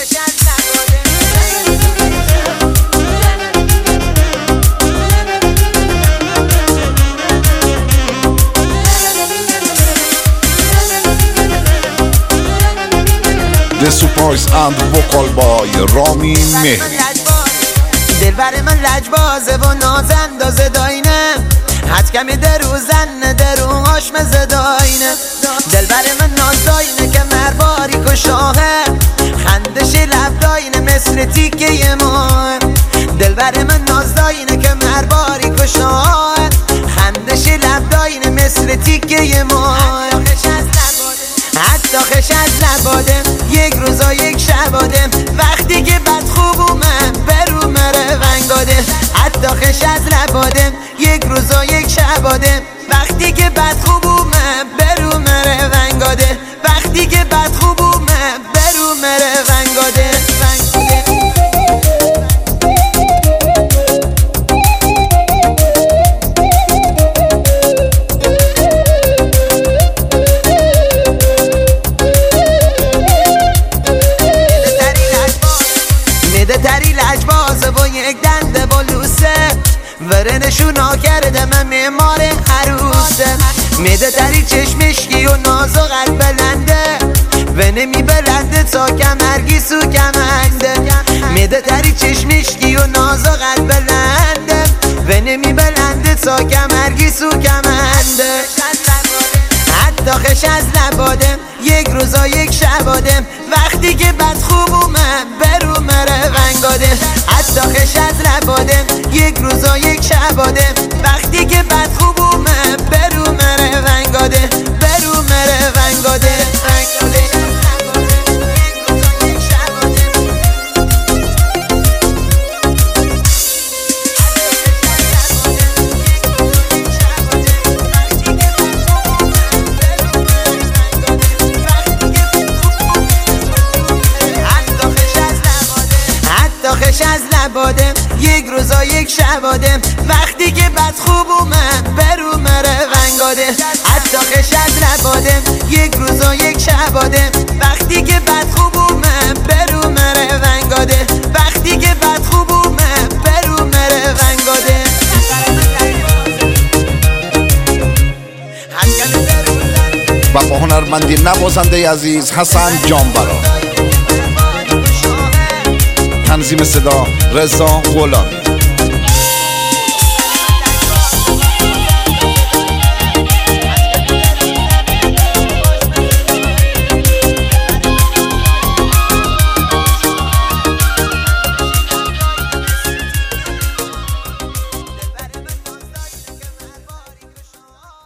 The Surprise and Vocal by رامین مهری. دلبر من لجبازه و نازندازه داینه، حد کمی دروزن دروهاش مزه داینه. دلبر من نازداینه که مرباری کشاهه، خندش لب داینه مثل تیکه ماه. دلبر من نازداینه که مرباری کشاهه، خندش لب داینه مثل تیکه ماه. حتی خش از لبادم یک روزا یک شبادم، وقتی که بد خوبومم برو مره ونگادم. حتی خش از لبادم یک روزا یک شبادم، وقتی که بد خوبومم برو مره ونگادم. وقتی که بد خوبومم برو مره ونگادم. میده تری لجبازه و یک دنده با لوسه، ورنشونا کرده من معمار عروسه. میده تری چشمشکی و ناز و قلب بلنده، و نمی بلنده تا کمرگی سو کمنده. میده تری چشمشکی و ناز و قلب بلنده، و نمی بلنده تا کمرگی سو کمنده. حتی خش از لبادم یک روزا یک شبادم، وقتی که بد خوبومم برو مره ونگادم. حتی خش از لبادم یک روزا یک شبادم، وقتی که بد خوبومم برو مره ونگادم. برو مره ونگادم. خش از لبادم یک روزا یک شبادم، وقتی که بد خوبومم برو مره ونگادم. حتی خش از لبادم یک روزا یک شبادم، وقتی که بد خوبومم برو مره ونگادم. وقتی که بد خوبومم برو مره ونگادم. و با هنرمندی نوازنده عزیز حسن جانبرا. تنظیم صدا رضا غلامی.